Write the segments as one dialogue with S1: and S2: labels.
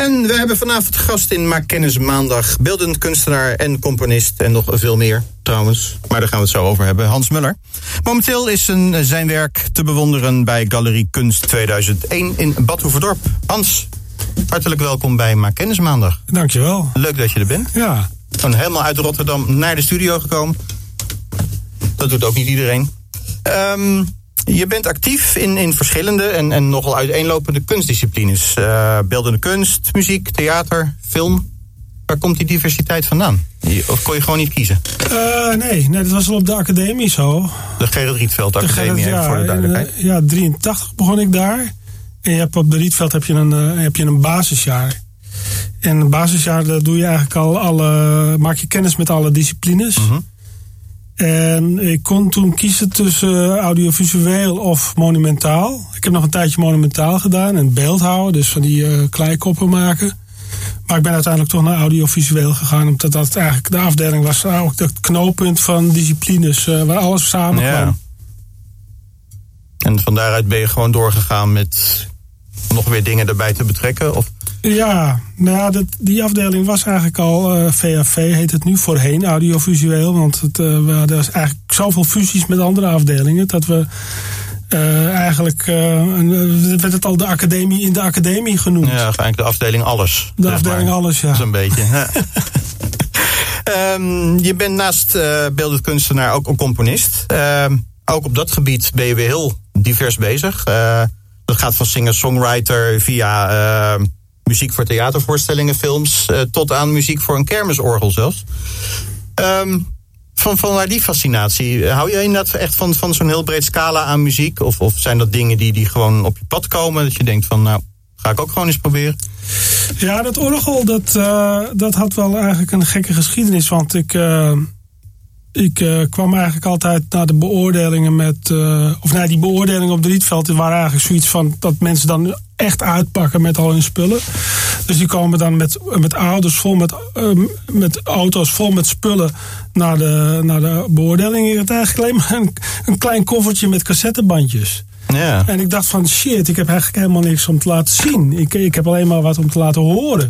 S1: En we hebben vanavond gast in Maak Kennis Maandag, beeldend kunstenaar en componist en nog veel meer trouwens. Maar daar gaan we het zo over hebben. Hans Muller. Momenteel is zijn werk te bewonderen bij Galerie Kunst 2001 in Bad Hoeverdorp. Hans, hartelijk welkom bij Maak Kennis Maandag.
S2: Dankjewel.
S1: Leuk dat je er bent.
S2: Ja.
S1: Gewoon helemaal uit Rotterdam naar de studio gekomen. Dat doet ook niet iedereen. Je bent actief in verschillende en nogal uiteenlopende kunstdisciplines. Beeldende kunst, muziek, theater, film. Waar komt die diversiteit vandaan? Of kon je gewoon niet kiezen?
S2: Nee, dat was al op de academie zo.
S1: De Gerrit Rietveld Academie, even voor de duidelijkheid.
S2: Ja, 83 begon ik daar. En op de Rietveld heb je een basisjaar. En een basisjaar, daar doe je eigenlijk maak je kennis met alle disciplines. Mm-hmm. En ik kon toen kiezen tussen audiovisueel of monumentaal. Ik heb nog een tijdje monumentaal gedaan en beeldhouden, dus van die kleikoppen maken. Maar ik ben uiteindelijk toch naar audiovisueel gegaan, omdat dat eigenlijk de afdeling was, ook het knooppunt van disciplines, waar alles samenkwam. Ja.
S1: En van daaruit ben je gewoon doorgegaan met nog weer dingen erbij te betrekken? Of?
S2: Ja, die afdeling was eigenlijk al, VAV heet het nu voorheen, audiovisueel. Want we hadden eigenlijk zoveel fusies met andere afdelingen, dat we werd het al de academie in de academie genoemd.
S1: Ja, eigenlijk de afdeling alles.
S2: De afdeling alles, ja.
S1: Zo'n beetje. Ja. Je bent naast beeldend kunstenaar ook een componist. Ook op dat gebied ben je weer heel divers bezig. Dat gaat van singer-songwriter via muziek voor theatervoorstellingen, films, tot aan muziek voor een kermisorgel zelfs. Van waar die fascinatie? Hou je inderdaad echt van zo'n heel breed scala aan muziek? Of zijn dat dingen die gewoon op je pad komen? Dat je denkt van, nou, ga ik ook gewoon eens proberen?
S2: Ja, dat orgel, dat had wel eigenlijk een gekke geschiedenis. Want ik kwam eigenlijk altijd naar de beoordelingen die beoordelingen op de Rietveld waren eigenlijk zoiets van dat mensen dan echt uitpakken met al hun spullen. Dus die komen dan met auto's vol met auto's vol met spullen naar de beoordelingen. Ik had eigenlijk alleen maar een klein koffertje met cassettebandjes.
S1: Ja.
S2: En ik dacht van shit, ik heb eigenlijk helemaal niks om te laten zien. Ik heb alleen maar wat om te laten horen.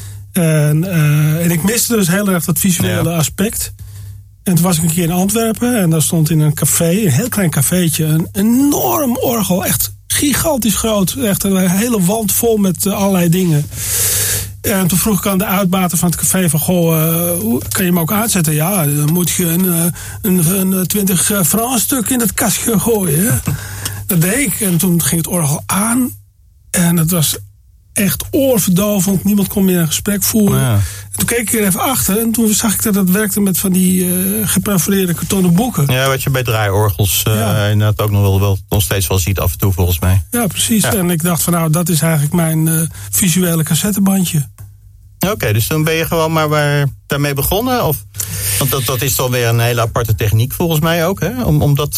S2: En ik miste dus heel erg dat visuele aspect. En toen was ik een keer in Antwerpen en daar stond in een café, een heel klein cafeetje, een enorm orgel, echt gigantisch groot. Echt een hele wand vol met allerlei dingen. En toen vroeg ik aan de uitbater van het café van, goh, kan je hem ook aanzetten? Ja, dan moet je een 20 franc stuk in het kastje gooien. Dat deed ik en toen ging het orgel aan en het was echt oorverdovend. Niemand kon meer een gesprek voeren. Ja. Toen keek ik er even achter en toen zag ik dat het werkte met van die geperforeerde kartonnen boeken. Ja,
S1: wat je bij draaiorgels inderdaad ook nog steeds wel ziet af en toe volgens mij.
S2: Ja, precies. Ja. En ik dacht van, nou, dat is eigenlijk mijn visuele cassettebandje.
S1: Oké, dus dan ben je gewoon maar daarmee begonnen? Of? Want dat is dan weer een hele aparte techniek volgens mij ook, hè? Om dat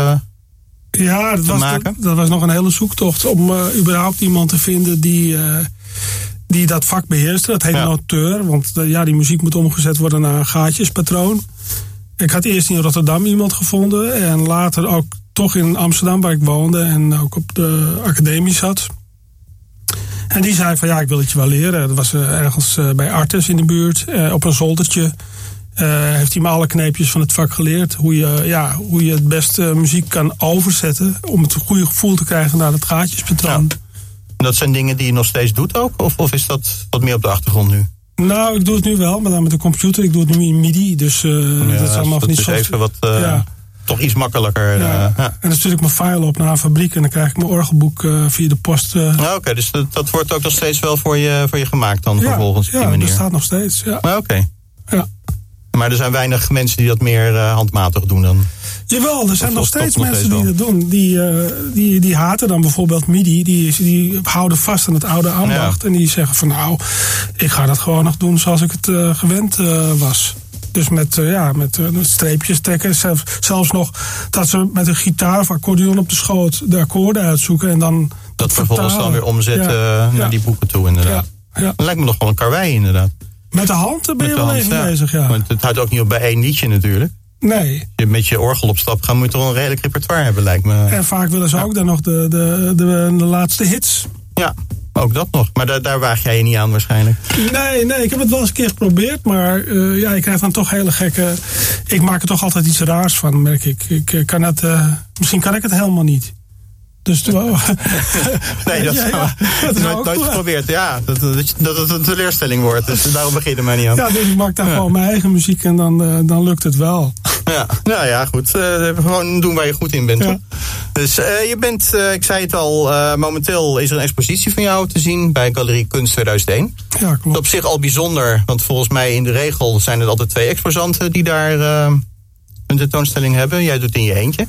S2: ja, dat was nog een hele zoektocht om überhaupt iemand te vinden die dat vak beheerste. Dat heet een auteur, want die muziek moet omgezet worden naar een gaatjespatroon. Ik had eerst in Rotterdam iemand gevonden en later ook toch in Amsterdam waar ik woonde en ook op de academie zat. En die zei van ik wil het je wel leren. Dat was ergens bij Artes in de buurt, op een zoldertje. Heeft hij me alle kneepjes van het vak geleerd. Hoe je het beste muziek kan overzetten om het goede gevoel te krijgen naar het gaatjespatroon. Ja.
S1: Dat zijn dingen die je nog steeds doet ook? Of is dat wat meer op de achtergrond nu?
S2: Nou, ik doe het nu wel, maar dan met de computer. Ik doe het nu in MIDI, dus dat is allemaal van die software.
S1: Even wat toch iets makkelijker.
S2: En dan stuur ik mijn file op naar een fabriek en dan krijg ik mijn orgelboek via de post.
S1: Oké, dus dat wordt ook nog steeds wel voor je gemaakt dan vervolgens op die manier?
S2: Ja, dat staat nog steeds. Ja.
S1: Oké.
S2: Ja.
S1: Maar er zijn weinig mensen die dat meer handmatig doen dan?
S2: Jawel, er zijn nog steeds mensen die dat doen. Die haten dan bijvoorbeeld MIDI. Die houden vast aan het oude ambacht. Ja. En die zeggen van ik ga dat gewoon nog doen zoals ik het gewend was. Dus met streepjes trekken. Zelfs nog dat ze met een gitaar of accordeon op de schoot de akkoorden uitzoeken. En dan
S1: dat vervolgens dan weer omzetten naar die boeken toe inderdaad. Ja. Dat lijkt me nog wel een karwei inderdaad.
S2: Met de hand ben je wel even bezig, ja.
S1: Want het houdt ook niet op bij één liedje natuurlijk.
S2: Nee.
S1: Met je orgel op stap gaan moet je toch een redelijk repertoire hebben, lijkt me.
S2: En vaak willen ze ook dan nog de laatste hits.
S1: Ja. Ook dat nog. Maar daar waag jij je niet aan waarschijnlijk.
S2: Nee, ik heb het wel eens een keer geprobeerd. Maar ik krijg dan toch hele gekke... Ik maak er toch altijd iets raars van, merk ik. Misschien kan ik het helemaal niet. Dus
S1: nee, dat is nooit geprobeerd. Ja, dat het een teleurstelling wordt. Dus daarom begin je maar niet aan.
S2: Ja, dus ik maak daar gewoon mijn eigen muziek en dan lukt het wel.
S1: Ja, nou ja, goed. Gewoon doen waar je goed in bent. Ja. Dus je bent, ik zei het al, momenteel is er een expositie van jou te zien bij Galerie Kunst 2001.
S2: Ja, klopt.
S1: Op zich al bijzonder, want volgens mij in de regel zijn er altijd 2 exposanten die daar een tentoonstelling hebben. Jij doet het in je eentje.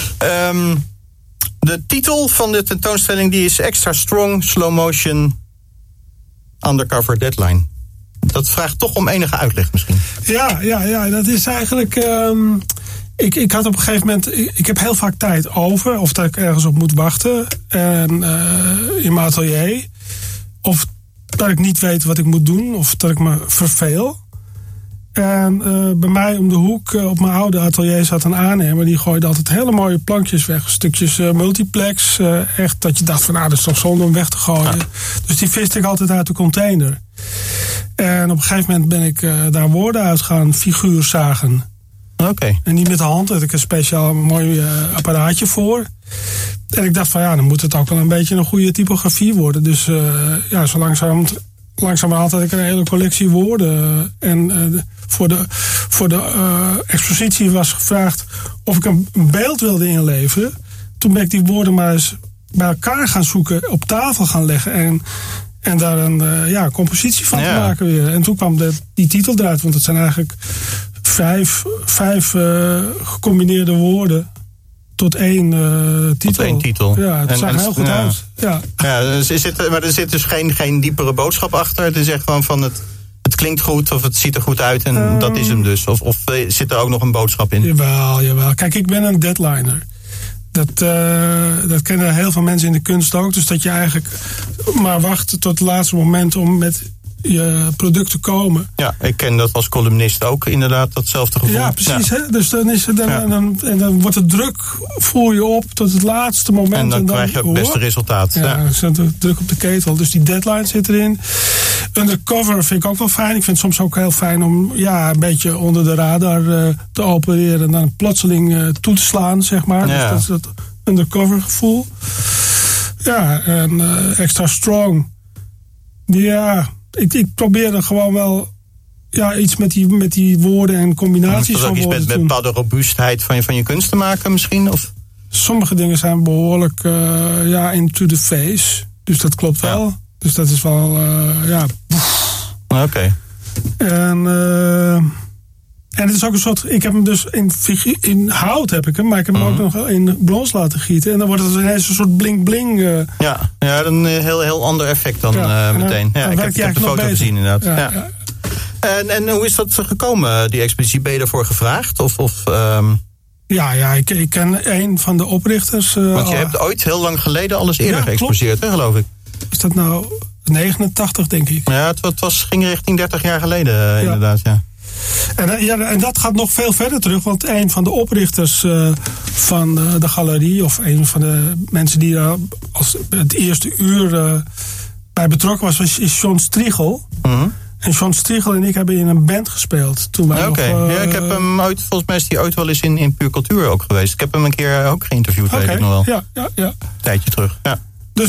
S1: De titel van de tentoonstelling die is Extra Strong Slow Motion Undercover Deadline. Dat vraagt toch om enige uitleg misschien. Ja, dat is eigenlijk... Ik had op een gegeven moment... Ik heb heel vaak tijd over, of dat ik ergens op moet wachten. En in mijn atelier. Of dat ik niet weet wat ik moet doen, of dat ik me verveel. En bij mij om de hoek op mijn oude atelier zat een aannemer. Die gooide altijd hele mooie plankjes weg. Stukjes multiplex. Echt dat je dacht van dat is toch zonde om weg te gooien. Ja. Dus die viste ik altijd uit de container. En op een gegeven moment ben ik daar woorden uit gaan figuurzagen. Oké. En
S2: niet met de hand. Daar heb ik een speciaal mooi apparaatje voor. En ik dacht van dan moet het ook wel een beetje een goede typografie worden. Dus zo langzamerhand had ik een hele collectie woorden. En voor de expositie was gevraagd of ik een beeld wilde inleveren. Toen ben ik die woorden maar eens bij elkaar gaan zoeken, op tafel gaan leggen en daar een compositie van te maken weer. En toen kwam die titel eruit, want het zijn eigenlijk vijf gecombineerde woorden tot één titel.
S1: Tot één titel.
S2: Ja, het zag heel goed uit. Ja.
S1: Ja, maar er zit dus geen diepere boodschap achter. Het is echt gewoon van het klinkt goed of het ziet er goed uit en dat is hem dus. Of zit er ook nog een boodschap in?
S2: Jawel. Kijk, ik ben een deadliner. Dat kennen heel veel mensen in de kunst ook. Dus dat je eigenlijk maar wacht tot het laatste moment om met je product te komen.
S1: Ja, ik ken dat als columnist ook inderdaad, datzelfde gevoel.
S2: Ja, precies. Ja. Hè? Dus dan is het dan wordt het druk voor je op tot het laatste moment.
S1: En dan krijg je ook het beste resultaat.
S2: Ja, er zit druk op de ketel. Dus die deadline zit erin. Undercover vind ik ook wel fijn. Ik vind het soms ook heel fijn om een beetje onder de radar te opereren en dan plotseling toe te slaan, zeg maar. Ja. Dus dat is dat undercover gevoel. Ja, en extra strong. Ja, ik probeer er gewoon wel iets met die woorden en combinaties van woorden te doen. Heeft dat ook iets met een bepaalde
S1: robuustheid van je kunst te maken misschien? Of?
S2: Sommige dingen zijn behoorlijk into the face. Dus dat klopt wel. Ja. Dus dat is wel,
S1: Oké.
S2: En het is ook een soort... Ik heb hem dus in hout heb ik hem, maar ik heb hem ook nog in brons laten gieten. En dan wordt het ineens een soort bling-bling.
S1: Ja, een heel ander effect dan meteen. Ja, ik heb de foto gezien inderdaad. Ja. En hoe is dat gekomen, die expositie? Ben je ervoor gevraagd?
S2: Ja, ik ken een van de oprichters.
S1: Want je hebt ooit heel lang geleden alles eerder geëxposeerd, hè, geloof ik.
S2: Is dat nou 89, denk ik?
S1: Ja, het ging richting 30 jaar geleden, inderdaad, ja.
S2: En dat gaat nog veel verder terug, want een van de oprichters van de galerie, of een van de mensen die daar als het eerste uur bij betrokken was John Striegel. Mm-hmm. En John Striegel en ik hebben in een band gespeeld.
S1: Oké. Ik heb hem volgens mij is hij ooit wel eens in Puur Cultuur ook geweest. Ik heb hem een keer ook geïnterviewd, weet ik nog wel.
S2: Ja.
S1: Een tijdje terug, ja.
S2: Dus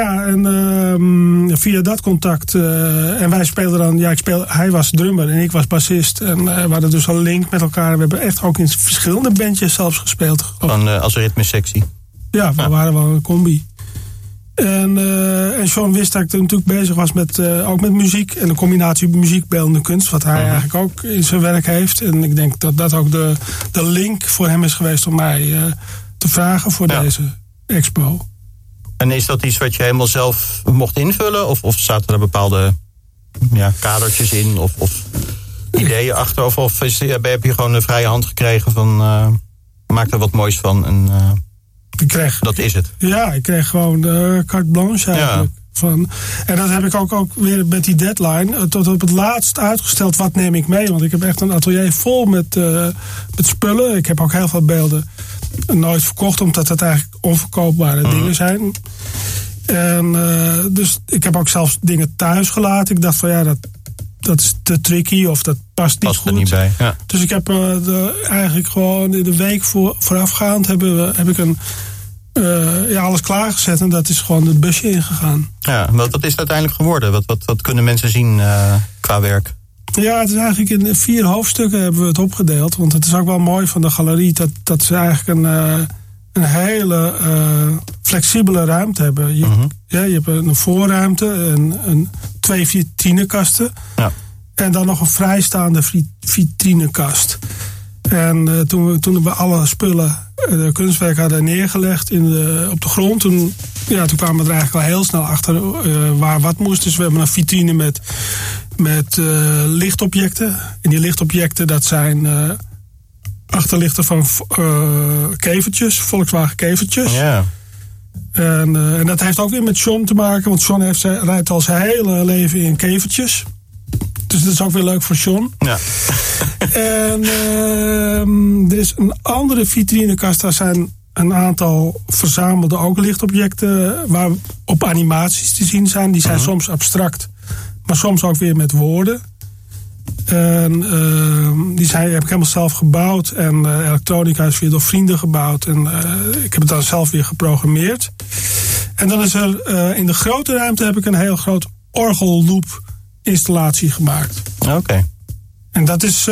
S2: via dat contact. En wij speelden dan. Hij was drummer en ik was bassist. En we hadden dus al een link met elkaar. We hebben echt ook in verschillende bandjes zelfs gespeeld.
S1: Als ritmesectie.
S2: Ja, we waren wel een combi. En John wist dat ik natuurlijk bezig was ook met muziek. En de combinatie muziek, beeldende kunst. Wat hij eigenlijk ook in zijn werk heeft. En ik denk dat dat ook de link voor hem is geweest om mij te vragen voor deze expo.
S1: En is dat iets wat je helemaal zelf mocht invullen? Of zaten er bepaalde kadertjes in? Of ideeën achter? Of heb je gewoon een vrije hand gekregen van... maak er wat moois van en dat is het?
S2: Ja, ik kreeg gewoon carte blanche eigenlijk. Ja. En dat heb ik ook weer met die deadline tot op het laatst uitgesteld. Wat neem ik mee? Want ik heb echt een atelier vol met spullen. Ik heb ook heel veel beelden nooit verkocht, omdat het eigenlijk onverkoopbare dingen zijn. En dus ik heb ook zelfs dingen thuis gelaten. Ik dacht van dat is te tricky of dat past niet goed.
S1: Er niet bij. Ja.
S2: Dus ik heb eigenlijk gewoon in de week voorafgaand heb ik alles klaargezet. En dat is gewoon het busje ingegaan.
S1: Ja, wat is het uiteindelijk geworden? Wat kunnen mensen zien qua werk?
S2: Ja, het is eigenlijk in 4 hoofdstukken hebben we het opgedeeld. Want het is ook wel mooi van de galerie dat ze eigenlijk een hele flexibele ruimte hebben. Je hebt een voorruimte en 2 vitrinekasten. Ja. En dan nog een vrijstaande vitrinekast. En toen we alle spullen, de kunstwerken hadden neergelegd op de grond, toen kwamen we er eigenlijk al heel snel achter waar wat moest. Dus we hebben een vitrine met lichtobjecten. En die lichtobjecten, dat zijn achterlichten van kevertjes, Volkswagen kevertjes. Ja. En dat heeft ook weer met John te maken, want John rijdt al zijn hele leven in kevertjes. Dus dat is ook weer leuk voor John. Ja. En er is een andere vitrinekast, daar zijn een aantal verzamelde ook lichtobjecten waar op animaties te zien zijn. Die zijn soms abstract, maar soms ook weer met woorden. En die heb ik helemaal zelf gebouwd. En elektronica is weer door vrienden gebouwd. En ik heb het dan zelf weer geprogrammeerd. En dan is er in de grote ruimte heb ik een heel groot orgelloop installatie gemaakt.
S1: Oké.
S2: En dat is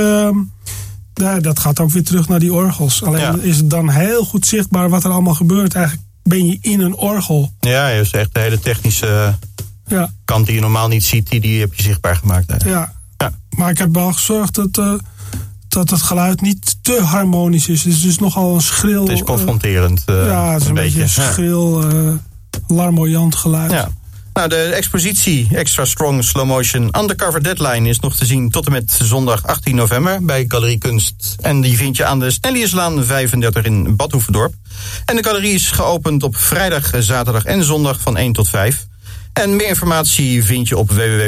S2: dat gaat ook weer terug naar die orgels. Alleen is het dan heel goed zichtbaar wat er allemaal gebeurt. Eigenlijk ben je in een orgel.
S1: Ja, je is echt de hele technische kant die je normaal niet ziet, die heb je zichtbaar gemaakt. Eigenlijk.
S2: Ja, maar ik heb wel gezorgd dat het geluid niet te harmonisch is. Het is dus nogal een schril.
S1: Het is confronterend.
S2: Het is een beetje een schril, larmoyant geluid. Ja.
S1: Nou, de expositie Extra Strong Slow Motion Undercover Deadline is nog te zien tot en met zondag 18 november bij Galerie Kunst. En die vind je aan de Snellierslaan 35 in Bad Hoeverdorp. En de galerie is geopend op vrijdag, zaterdag en zondag van 1 tot 5. En meer informatie vind je op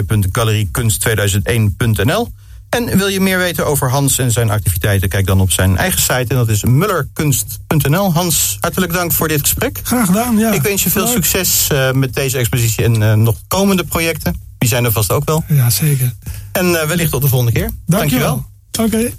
S1: www.galeriekunst2001.nl. En wil je meer weten over Hans en zijn activiteiten, kijk dan op zijn eigen site. En dat is mullerkunst.nl. Hans, hartelijk dank voor dit gesprek.
S2: Graag gedaan, ja.
S1: Ik wens je veel succes met deze expositie en nog komende projecten. Die zijn er vast ook wel.
S2: Ja, zeker.
S1: En wellicht tot de volgende keer.
S2: Dankjewel. Oké.